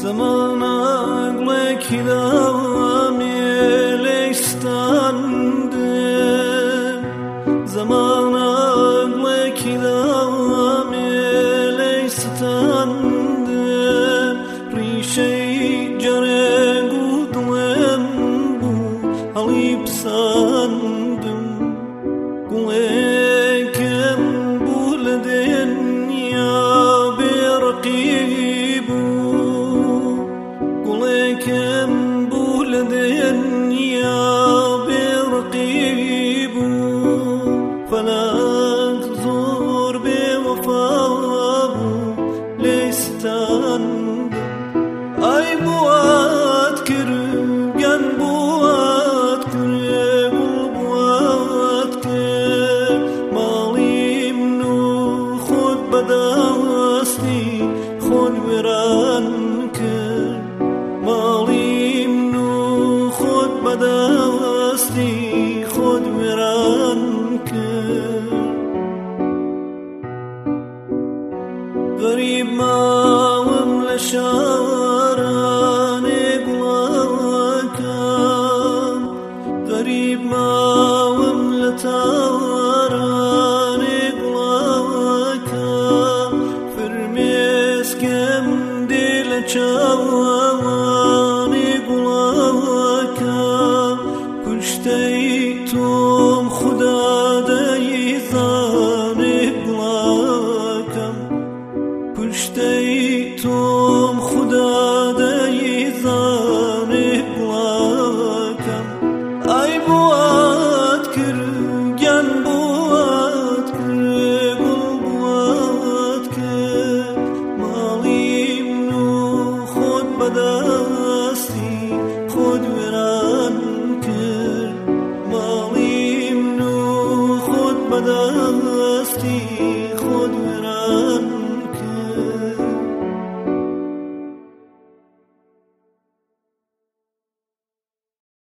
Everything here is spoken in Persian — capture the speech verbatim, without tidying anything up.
زمان اقلك دام يليستاندم زمان اقلك دام يليستاندم ريشي جرق ودلمبو عليب ساندم قليكم بولدن يا برقيبو قليكم بولدن يا برقيبو فلا تزور بوفابو ليستان اي بوات كرقن بوات كرق بوات كرق مالي منو خود بداستي خود وران كر مالي منو خود بداستي